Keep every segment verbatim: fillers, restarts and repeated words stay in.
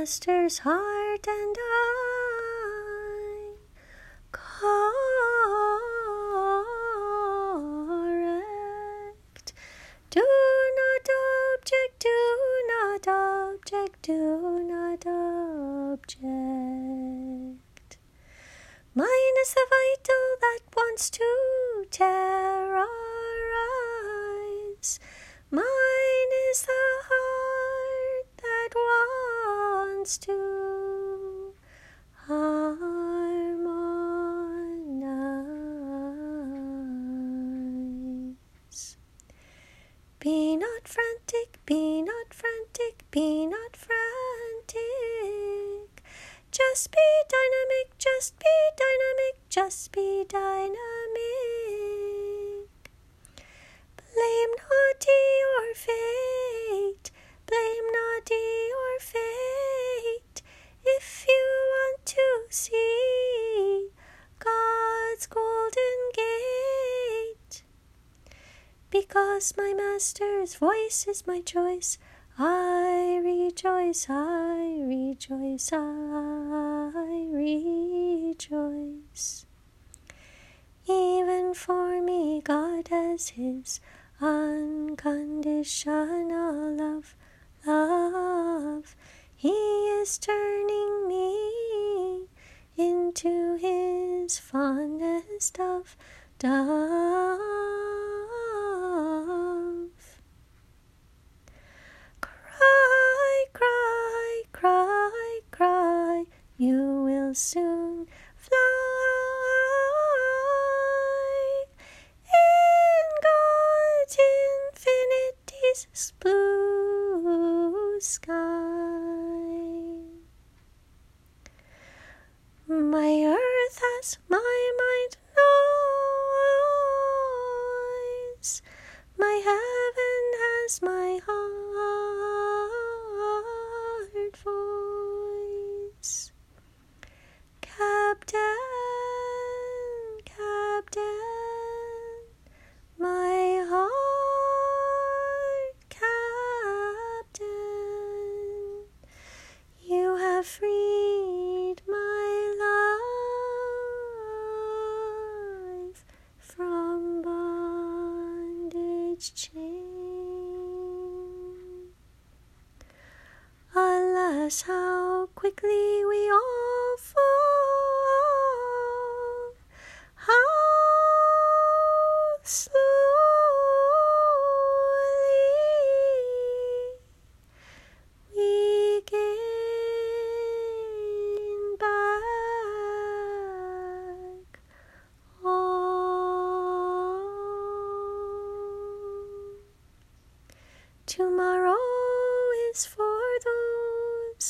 Master's heart, and I correct. Do not object, do not object, do not object. Mine is the vital that wants to terrorize. Mine is the heart that wants to harmonize. Be not frantic, be not frantic, be not frantic. Just be dynamic, just be dynamic, just be dynamic. Blame naughty or fate, blame naughty or fate, if you want to see God's golden gate. Because my Master's voice is my choice, I rejoice, I rejoice, I rejoice. Even for me, God has His unconditional love, love. He is turning me into His fondest of dove. Cry, cry, cry, cry, you will soon fly in God's infinity's blue sky. My earth has my mind knows, my heaven has my heart voice. Captain, Captain, my heart, Captain, you have freed my life from bondage chain. Alas, how quickly we all fall, how slowly we gain back all. Tomorrow is for those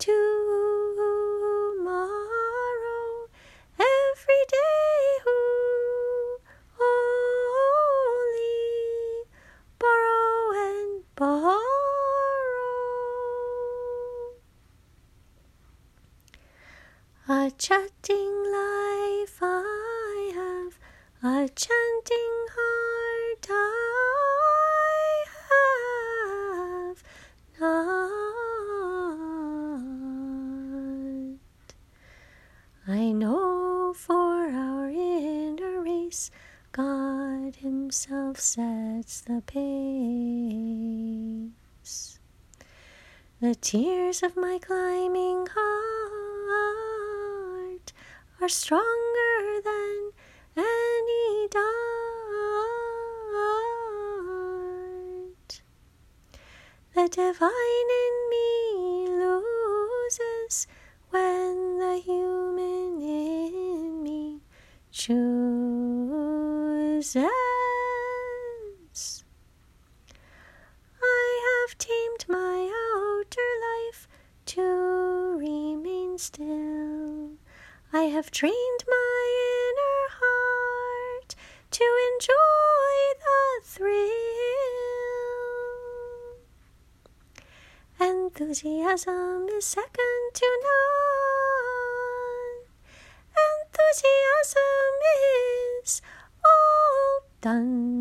tomorrow, every day who only borrow and borrow. A chatting life I have, a chanting heart I have not. I know for our inner race, God Himself sets the pace. The tears of my climbing heart are stronger than any dart. The divine in me loses when the human in me chooses. I have tamed my outer life to remain still. I have trained my inner heart to enjoy the thrill. Enthusiasm is second to none. Enthusiasm is all done.